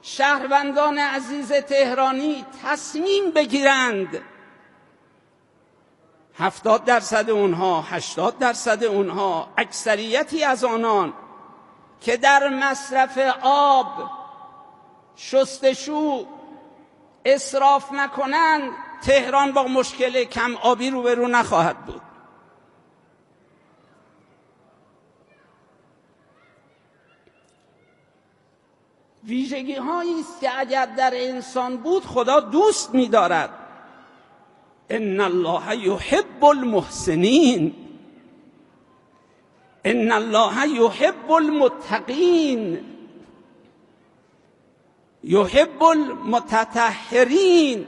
شهروندان عزیز تهرانی تصمیم بگیرند 70% اونها، 80% اونها، اکثریتی از آنان که در مصرف آب، شستشو اسراف نکنند، تهران با مشکل کم آبی روبرو نخواهد بود. ویژگی هایی است که اگر در انسان بود خدا دوست می‌دارد. ان الله یحب المحسنین، ان الله یحب المتقین، یحب المتطهرین.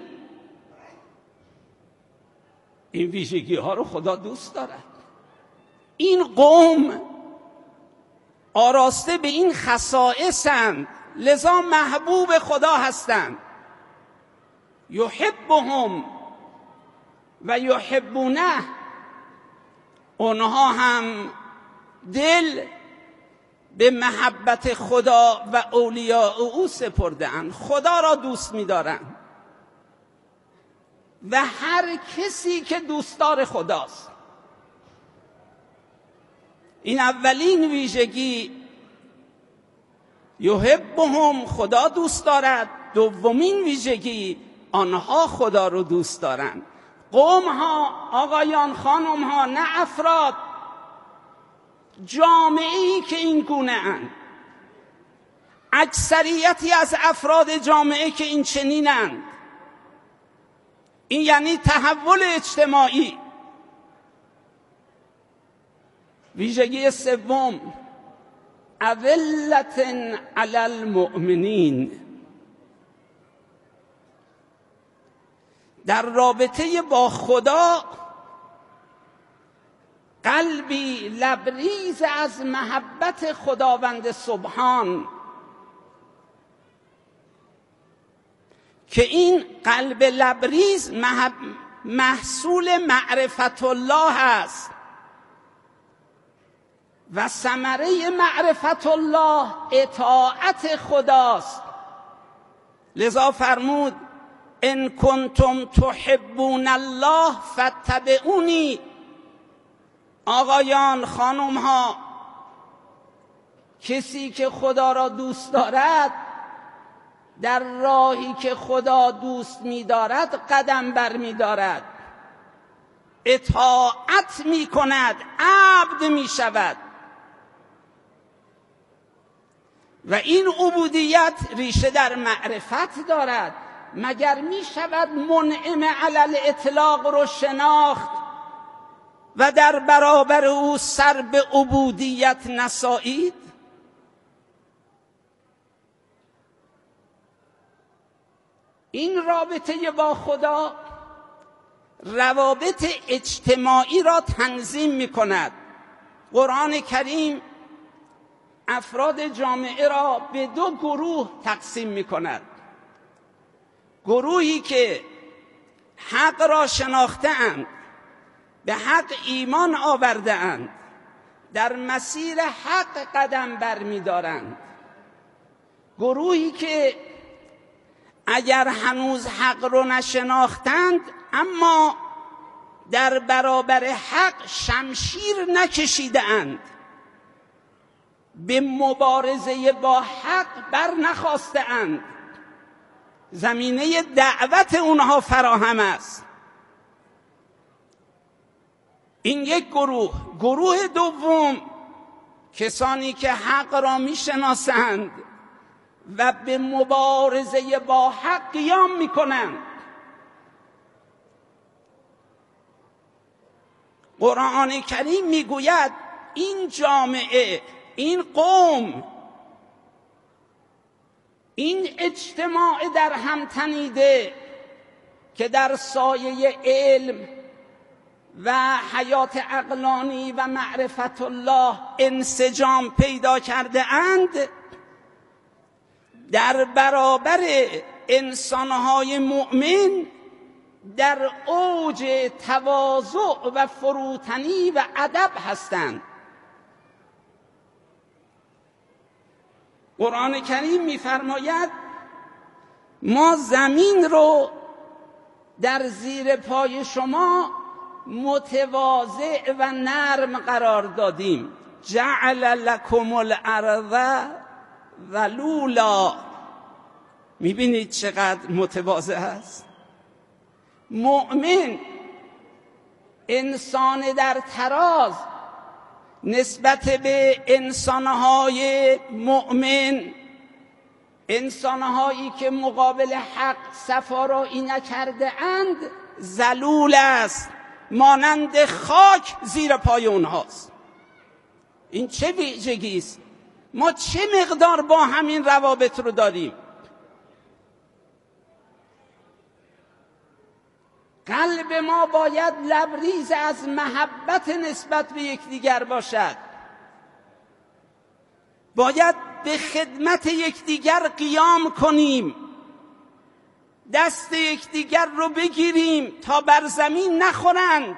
این ویژگی ها رو خدا دوست دارد. این قوم آراسته به این خصائصند، لذا محبوب خدا هستند. یحبهم و یحبونه، اونها هم دل به محبت خدا و اولیاء او سپرده‌اند، خدا را دوست می‌دارند و هر کسی که دوستدار خداست. این اولین ویژگی، یحبهم، خدا دوست دارد. دومین ویژگی، آنها خدا رو دوست دارند. قوم ها، آقایان، خانم ها، نه افراد، جامعه‌ای که این گونه اند، اکثریتی از افراد جامعه که این چنینند. این یعنی تحول اجتماعی. ویژگی سوم، اذلة علی المؤمنین. در رابطه با خدا قلبی لبریز از محبت خداوند سبحان، که این قلب لبریز محصول معرفت الله است و ثمره معرفت الله اطاعت خداست. لذا فرمود ان کنتم تحبون الله فاتبعونی. آقایان، خانم ها، کسی که خدا را دوست دارد در راهی که خدا دوست می‌دارد قدم بر می‌دارد، اطاعت می‌کند، عبد می‌شود. و این عبودیت ریشه در معرفت دارد. مگر می‌شود منعم علی الاطلاق رو شناخت و در برابر او سر به عبودیت نسایید؟ این رابطه با خدا روابط اجتماعی را تنظیم می کند. قرآن کریم افراد جامعه را به دو گروه تقسیم می کند. گروهی که حق را شناخته‌اند، به حق ایمان آورده‌اند، در مسیر حق قدم برمی‌دارند. گروهی که اگر هنوز حق رو نشناختند اما در برابر حق شمشیر نکشیده‌اند، به مبارزه با حق بر نخواسته‌اند، زمینه دعوت اونها فراهم است. این یک گروه. گروه دوم، کسانی که حق را میشناسند و به مبارزه با حق قیام میکنند. قرآن کریم میگوید این جامعه، این قوم، این اجتماع در هم تنیده که در سایه علم و حیات عقلانی و معرفت الله انسجام پیدا کرده اند، در برابر انسانهای مؤمن در اوج تواضع و فروتنی و ادب هستند. قرآن کریم می‌فرماید ما زمین رو در زیر پای شما متواضع و نرم قرار دادیم. جعل لکم الارض ذلولا. میبینید چقدر متواضع است. مؤمن، انسان در تراز، نسبت به انسانهای مؤمن، انسانهایی که مقابل حق صفارایی نکرده اند، ذلول است، مانند خاک زیر پای اونهاست. این چه ویژگی است؟ ما چه مقدار با همین روابط رو داریم؟ قلب ما باید لبریز از محبت نسبت به یکدیگر باشد. باید به خدمت یکدیگر قیام کنیم، دست یکدیگر رو بگیریم تا بر زمین نخورند.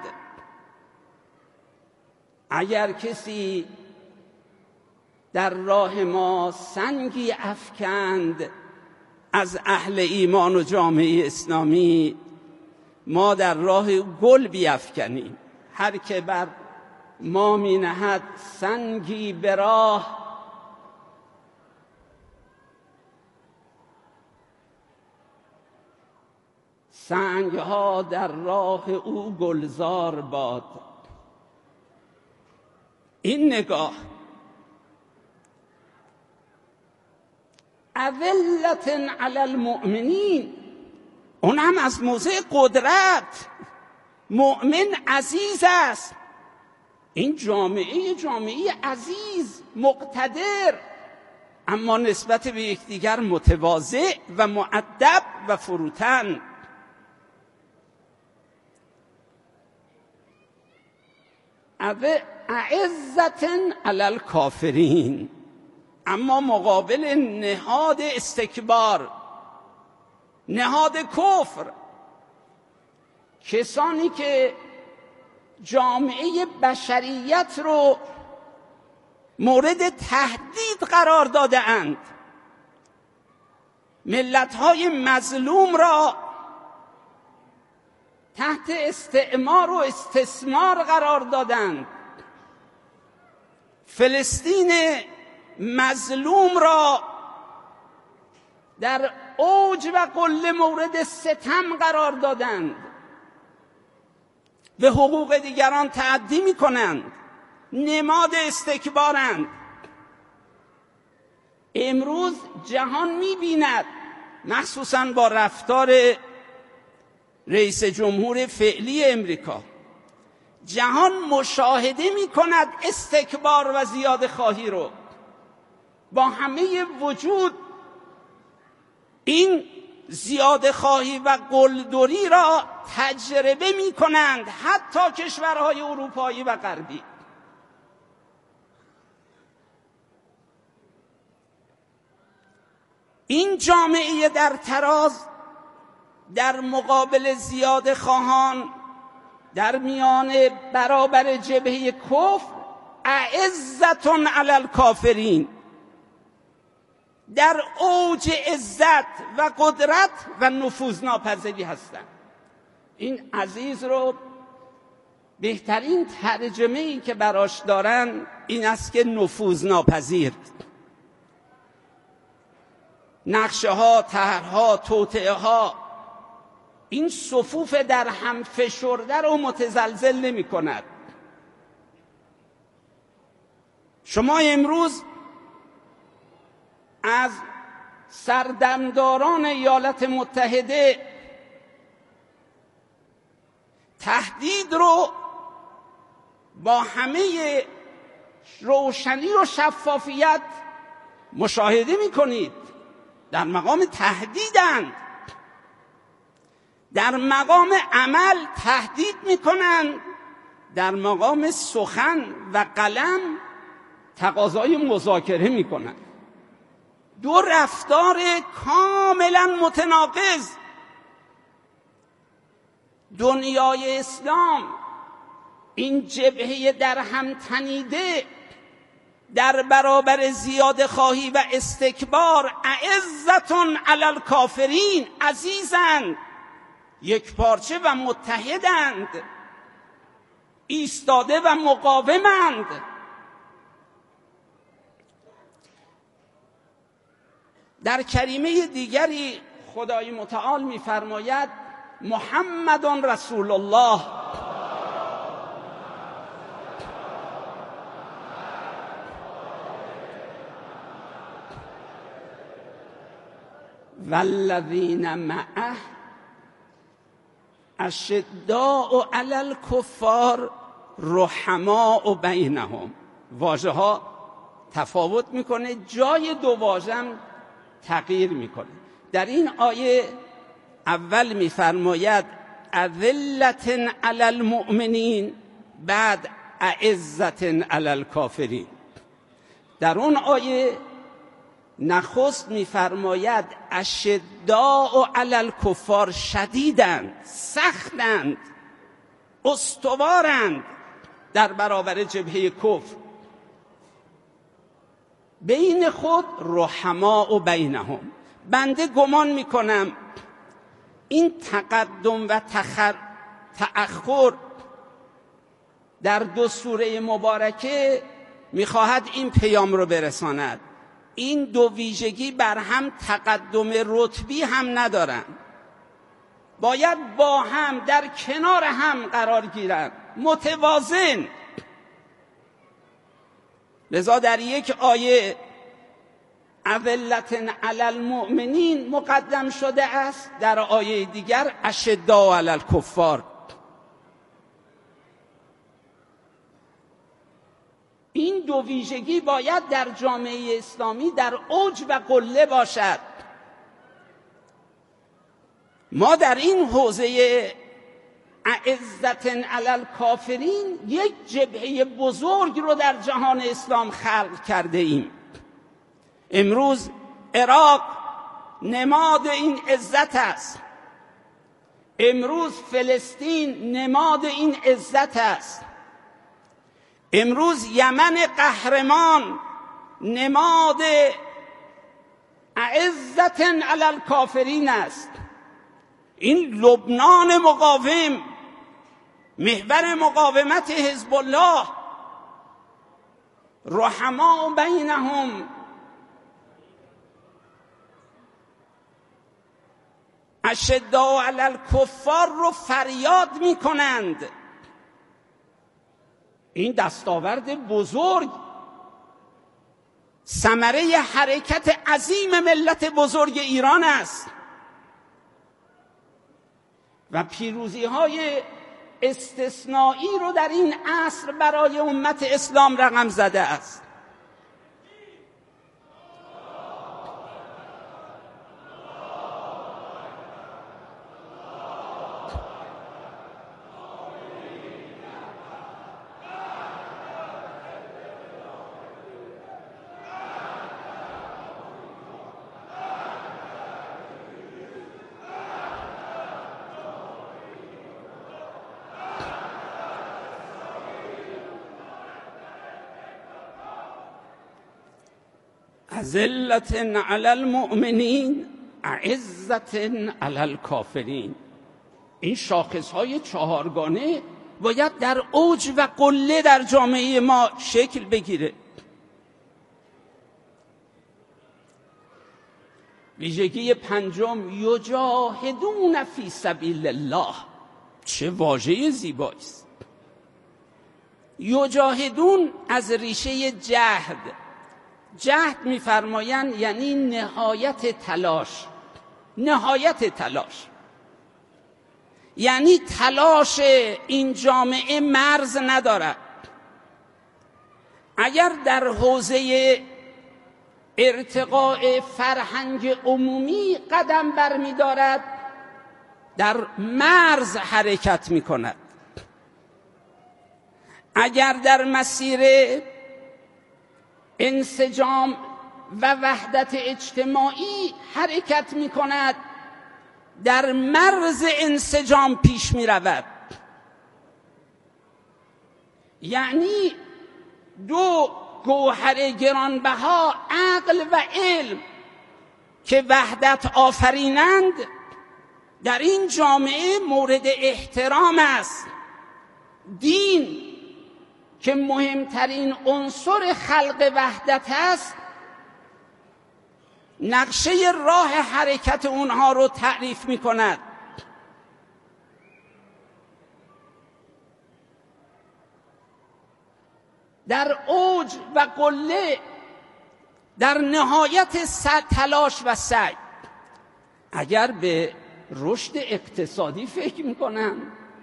اگر کسی در راه ما سنگی افکند از اهل ایمان و جامعه اسلامی، ما در راه گل بیفکنیم. هر که بر ما می نهد سنگی به راه، سنگ ها در راه او گلزار باد. این نگاه اذلة علی المؤمنین، اون هم از موضع قدرت. مؤمن عزیز است. این جامعه عزیز، مقتدر، اما نسبت به یکدیگر متواضع و مؤدب و فروتن. اعزة علی الکافرین، اما مقابل نهاد استکبار، نهاد کفر، کسانی که جامعه بشریت رو مورد تهدید قرار داده اند، ملت‌های مظلوم را تحت استعمار و استثمار قرار دادند، فلسطین مظلوم را در اوج و قله مورد ستم قرار دادند، به حقوق دیگران تعدی می‌کنند، نماد استکبارند. امروز جهان می‌بیند، مخصوصاً با رفتار رئیس جمهور فعلی امریکا، جهان مشاهده می‌کند استکبار و زیاده خواهی رو. با همه وجود این زیاده خواهی و قلدری را تجربه می کنند حتی کشورهای اروپایی و غربی. این جامعه در تراز در مقابل زیاده خواهان در میان برابر جبهه کفر اعزة علی الکافرین، در اوج عزت و قدرت و نفوذناپذیری هستند. این عزیز رو بهترین ترجمه‌ای که براش دارن این است که نفوذناپذیر. نقشه ها، طرح‌ها، توطئه ها، این صفوف در هم فشرده رو متزلزل نمی کند. شما امروز از سردمداران ایالات متحده تهدید رو با همه روشنی و شفافیت مشاهده می کنید. در مقام تهدیدند، در مقام عمل تهدید می کنند، در مقام سخن و قلم تقاضای مذاکره می کنند. دو رفتار کاملا متناقض. دنیای اسلام، این جبهه در هم تنیده، در برابر زیاده خواهی و استکبار اعزتون علی الکافرین، عزیزند، یک پارچه و متحدند، ایستاده و مقاومند. در کریمه دیگری خدای متعال می‌فرماید محمد رسول الله والذین معه اشداء علی الکفار رحماء بینهم. واژه ها تفاوت میکنه، جای دو واژه هم تغییر میکنه. در این آیه اول میفرماید اذلة علی المؤمنین، بعد اعزة علی الکافرین. در اون آیه نخست میفرماید اشداء علی الکفار، شدیدند، سختند، استوارند در برابر جبهه کفر. بین خود رحماء بینهم. بنده گمان میکنم این تقدم و تأخر در دو سوره مبارکه میخواهد این پیام رو برساند. این دو ویژگی بر هم تقدم رتبی هم ندارند، باید با هم در کنار هم قرار گیرند، متوازن. لذا در یک آیه اذلة علی المؤمنین مقدم شده است، در آیه دیگر اشداء علی الکفار. این دو ویژگی باید در جامعه اسلامی در اوج و قله باشد. ما در این حوزه اعزة علی الکافرین یک جبهه بزرگ رو در جهان اسلام خلق کرده ایم. امروز عراق نماد این عزت است، امروز فلسطین نماد این عزت است، امروز یمن قهرمان نماد اعزة علی الکافرین است. این لبنان مقاوم، محور مقاومت حزب الله، رحماء بینهم، اشداء علی الکفار رو فریاد می کنند. این دستاورد بزرگ، ثمره حرکت عظیم ملت بزرگ ایران است و پیروزی‌های استثنایی رو در این عصر برای امت اسلام رقم زده است. اذلة علی المؤمنین اعزة علی الکافرین. این شاخصهای چهارگانه باید در اوج و قله در جامعه ما شکل بگیره. ویژگی پنجم یجاهدون فی سبیل الله. چه واژه زیبایی است. یجاهدون از ریشه جهد. جهد می‌فرمایند یعنی نهایت تلاش، نهایت تلاش. یعنی تلاش این جامعه مرز ندارد. اگر در حوزه ارتقاء فرهنگ عمومی قدم برمی‌دارد، در مرز حرکت می‌کند. اگر در مسیر انسجام و وحدت اجتماعی حرکت می کند، در مرز انسجام پیش می رود. یعنی دو گوهر گرانبها عقل و علم که وحدت آفرینند در این جامعه مورد احترام است. دین که مهمترین عنصر خلق وحدت است نقشه راه حرکت اونها رو تعریف می کند. در اوج و قله، در نهایت تلاش و سعی، اگر به رشد اقتصادی فکر میکنن،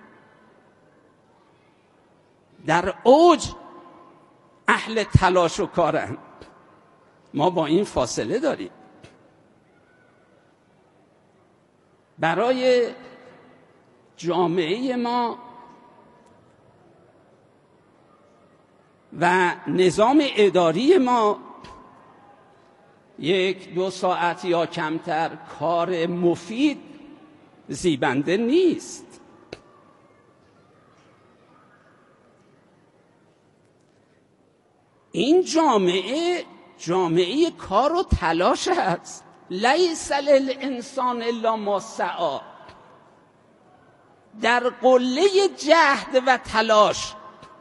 در اوج اهل تلاش و کارن. ما با این فاصله داریم. برای جامعه ما و نظام اداری ما 1-2 ساعت یا کمتر کار مفید زیبنده نیست. این جامعه کار و تلاش است. لیس للانسان الا ما سعی. در قله جهد و تلاش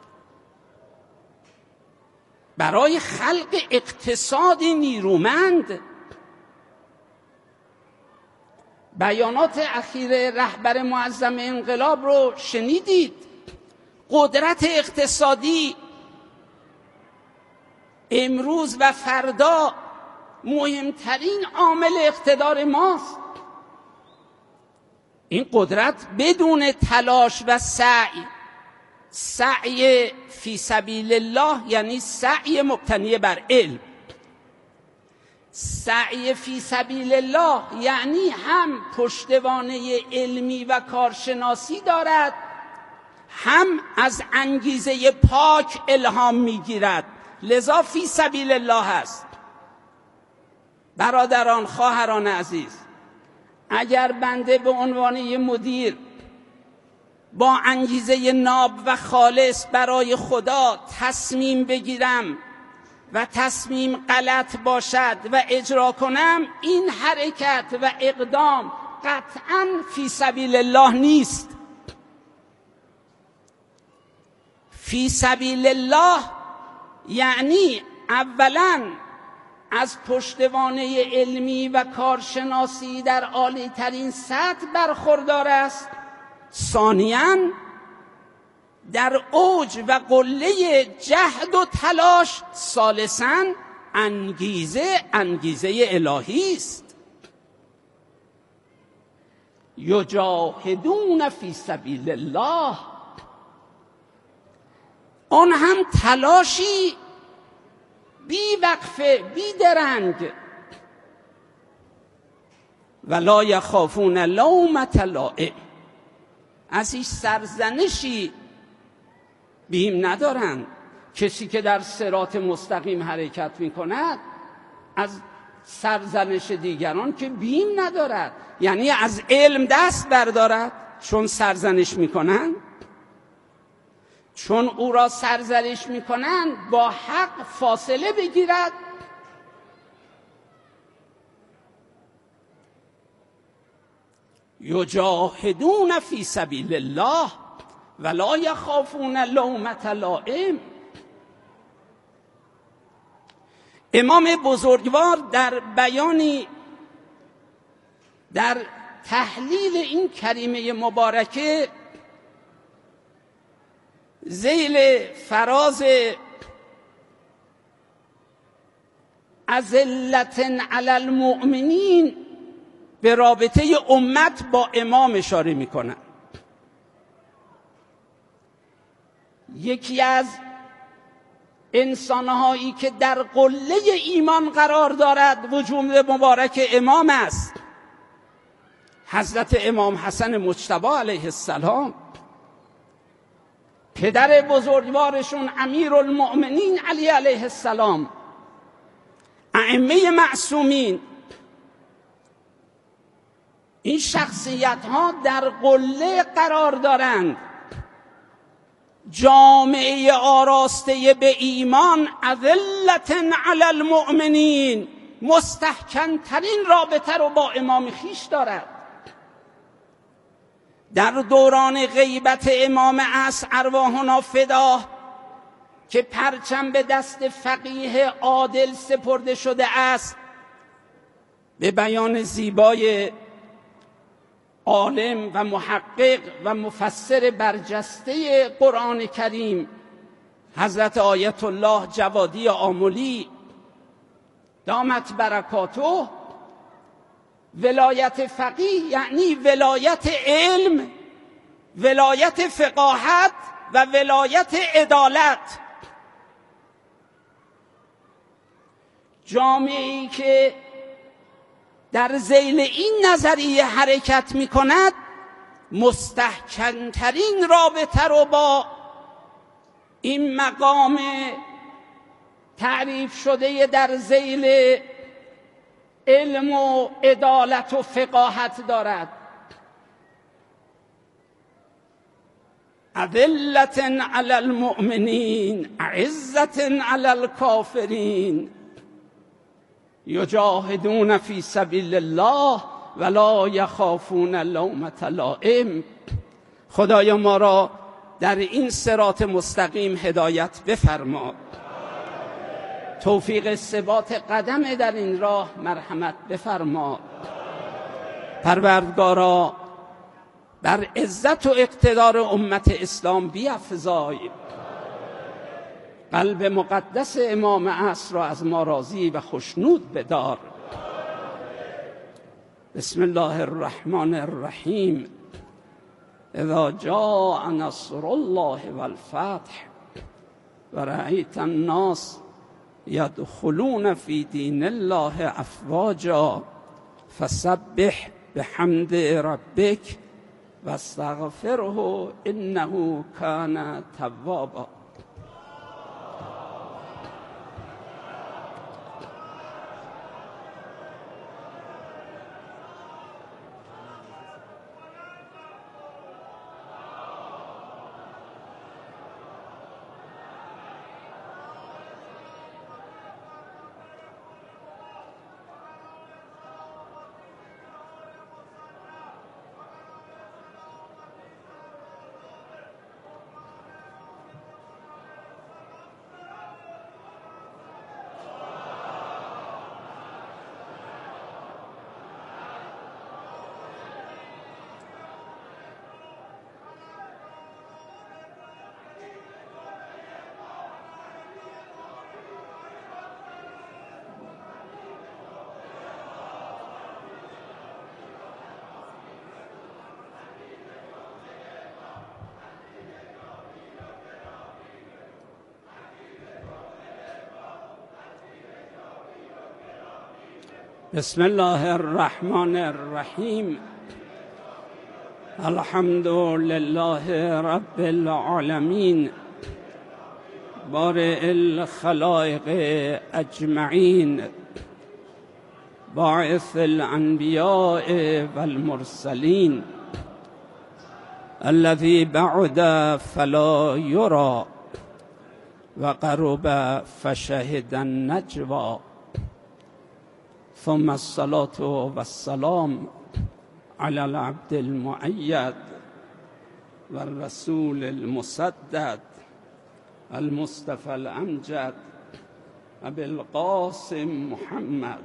برای خلق اقتصادی نیرومند. بیانات اخیر رهبر معظم انقلاب رو شنیدید. قدرت اقتصادی امروز و فردا مهمترین عامل اقتدار ماست. این قدرت بدون تلاش و سعی فی سبیل الله، یعنی سعی مبتنی بر علم. سعی فی سبیل الله یعنی هم پشتوانه علمی و کارشناسی دارد، هم از انگیزه پاک الهام میگیرد. لذا فی سبیل الله است. برادران، خواهران عزیز، اگر بنده به عنوان یک مدیر با انگیزه ناب و خالص برای خدا تصمیم بگیرم و تصمیم غلط باشد و اجرا کنم، این حرکت و اقدام قطعاً فی سبیل الله نیست. فی سبیل الله یعنی اولاً از پشتوانه علمی و کارشناسی در عالی ترین سطح برخوردار است. ثانیاً در اوج و قله جهد و تلاش. ثالثاً انگیزه الهی است. یجاهدون فی سبیل الله. آن هم تلاشی بی وقفه، بی درنگ. ولا یخافون لومة لائم. از هیچ سرزنشی بیم ندارند. کسی که در صراط مستقیم حرکت می کند از سرزنش دیگران که بیم ندارد، یعنی از علم دست بردارد. چون سرزنش می کنند، چون او را سرزنش می کنند، با حق فاصله بگیرد. یجاهدون فی سبیل الله ولا یخافون لومة لائم. امام بزرگوار در بیانی در تحلیل این کریمه مبارکه ذیل فراز اذلة علی المؤمنین به رابطه امت با امام اشاره میکنن. یکی از انسانهایی که در قله ایمان قرار دارد وجود مبارک امام است. حضرت امام حسن مجتبی علیه السلام، پدر بزرگوارشون امیرالمؤمنین علی علیه السلام، ائمه معصومین. این شخصیت ها در قله قرار دارند. جامعه آراسته به ایمان اذلة علی المؤمنین مستحکم ترین رابطه رو با امام خویش دارد. در دوران غیبت امام عصر ارواحنا فدا که پرچم به دست فقیه عادل سپرده شده است، به بیان زیبای عالم و محقق و مفسر برجسته قرآن کریم حضرت آیت الله جوادی آملی دامت برکاته، ولایت فقیه یعنی ولایت علم، ولایت فقاهت و ولایت عدالت. جامعه‌ای که در ذیل این نظریه حرکت می کند مستحکم‌ترین رابطه رو با این مقام تعریف شده در ذیل علم و عدالت و فقاهت دارد. اذلة علی المؤمنین عزة علی الکافرین یجاهدون فی سبیل الله ولا یخافون لومة لائم. خدایا ما را در این صراط مستقیم هدایت بفرما، توفیق ثبات قدم در این راه مرحمت بفرما. پروردگارا بر عزت و اقتدار امت اسلام بیفزای، قلب مقدس امام عصر را از ما راضی و خوشنود بدار. بسم الله الرحمن الرحیم. اذا جاء نصر الله والفتح ورأیت الناس یدخلون فی دین الله افواجا فسبح بحمد ربک واستغفره انه کان توابا. بسم الله الرحمن الرحیم. الحمد لله رب العالمین بارئ الخلائق اجمعین باعث الانبیاء والمرسلین الذی بعد فلا یرى وقرب فشهد النجوى ثم الصلاة والسلام على العبد المؤيد والرسول المسدد المصطفى الأمجد أبي القاسم محمد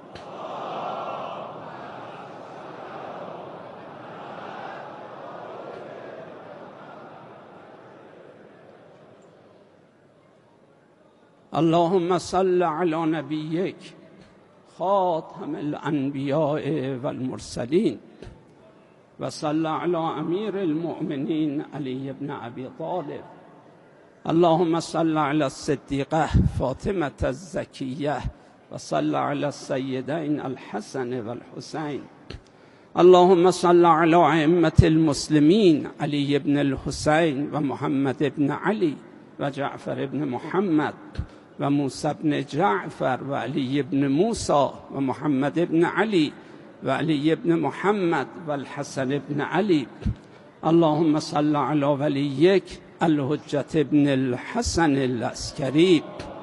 اللهم صل على نبيك خاتم الانبیاء والمرسلین و صلی علی امیر المؤمنین علی بن ابی طالب. اللهم صل علی الصدیقه فاطمه الزکیه و صل علی السیدین الحسن والحسین. اللهم صل علی ائمه المسلمین علی بن الحسین و محمد بن علی و جعفر بن محمد و موسی بن جعفر و علی بن موسی و محمد بن علی و علی بن محمد و الحسن بن علی. اللهم صل علی ولیک الحجة ابن الحسن العسکری.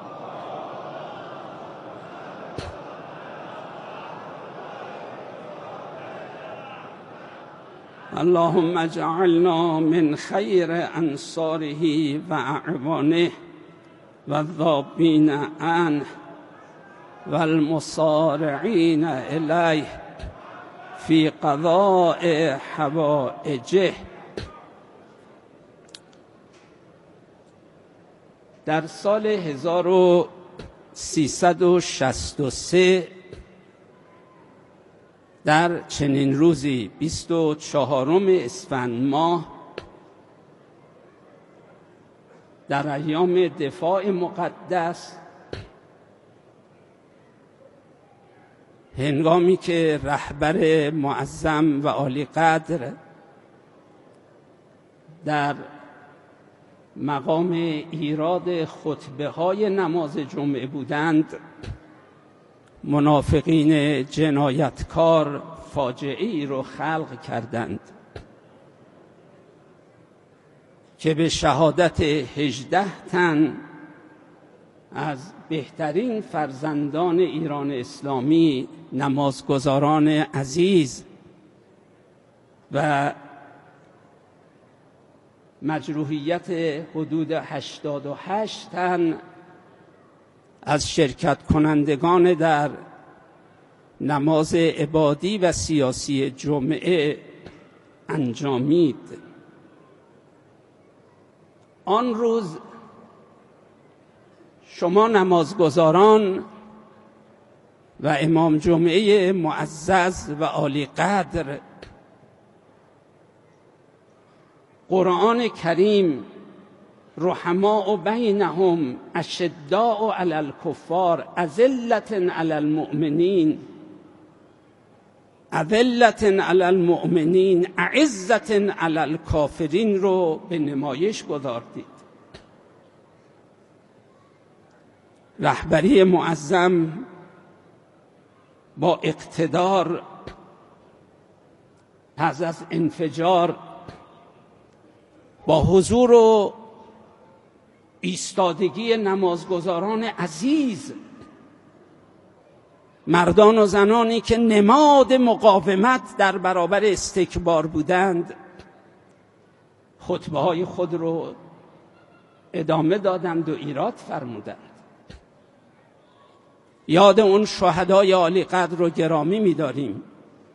اللهم اجعلنا من خیر انصاره و اعوانه و الذابین عنه و المصارعین الیه فی قضاء حوائجه. در سال 1363 در چنین روزی 24 اسفند ماه در ایام دفاع مقدس، هنگامی که رهبر معظم و عالی قدر در مقام ایراد خطبه های نماز جمعه بودند، منافقین جنایتکار فاجعه‌ای رو خلق کردند که به شهادت 18 تن از بهترین فرزندان ایران اسلامی، نمازگزاران عزیز و مجروحیت حدود 88 تن از شرکت کنندگان در نماز عبادی و سیاسی جمعه انجامید. آن روز شما نمازگزاران و امام جمعه معزز و عالی قدر قرآن کریم رحماء بینهم اشداء علی الکفار اذلة علی المؤمنین اعزة علی الکافرین رو به نمایش گذاردید. رهبری معظم با اقتدار پس از انفجار با حضور و ایستادگی نمازگزاران عزیز، مردان و زنانی که نماد مقاومت در برابر استکبار بودند، خطبه های خود رو ادامه دادند و ایراد فرمودند. یاد اون شهدای عالی قدر رو گرامی می‌داریم.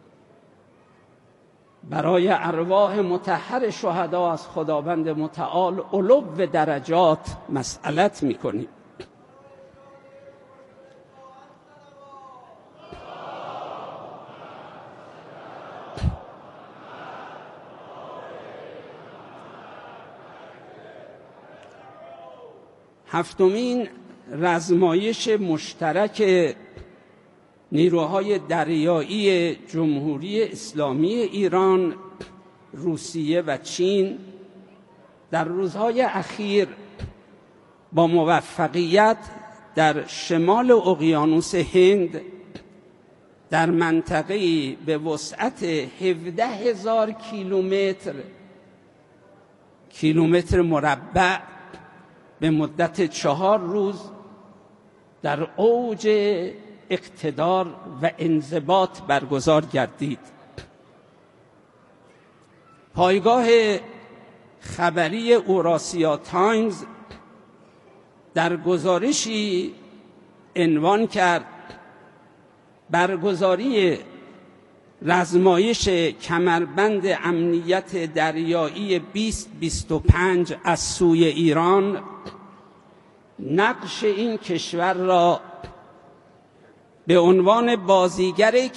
برای ارواح مطهر شهدا از خداوند متعال علو درجات مسئلت می‌کنیم. هفتمین رزمایش مشترک نیروهای دریایی جمهوری اسلامی ایران، روسیه و چین در روزهای اخیر با موفقیت در شمال اقیانوس هند در منطقه‌ای به وسعت 17,000 کیلومتر مربع به مدت 4 روز در اوج اقتدار و انضباط برگزار گردید. پایگاه خبری اوراسیا تایمز در گزارشی عنوان کرد برگزاری رزمایش کمربند امنیت دریایی 2025 از سوی ایران نقش این کشور را به عنوان بازیگر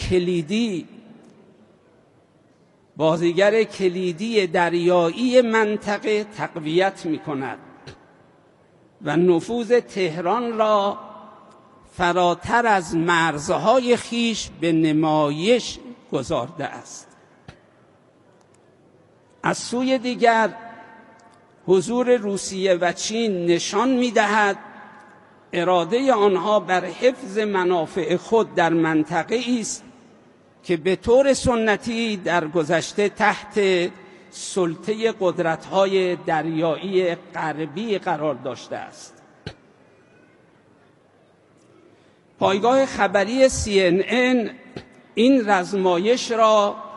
کلیدی دریایی منطقه تقویت می‌کند و نفوذ تهران را فراتر از مرزهای خویش به نمایش گذارده است. از سوی دیگر حضور روسیه و چین نشان می‌دهد اراده آنها بر حفظ منافع خود در منطقه است که به طور سنتی در گذشته تحت سلطه قدرت‌های دریایی غربی قرار داشته است. پایگاه خبری CNN این رزمایش را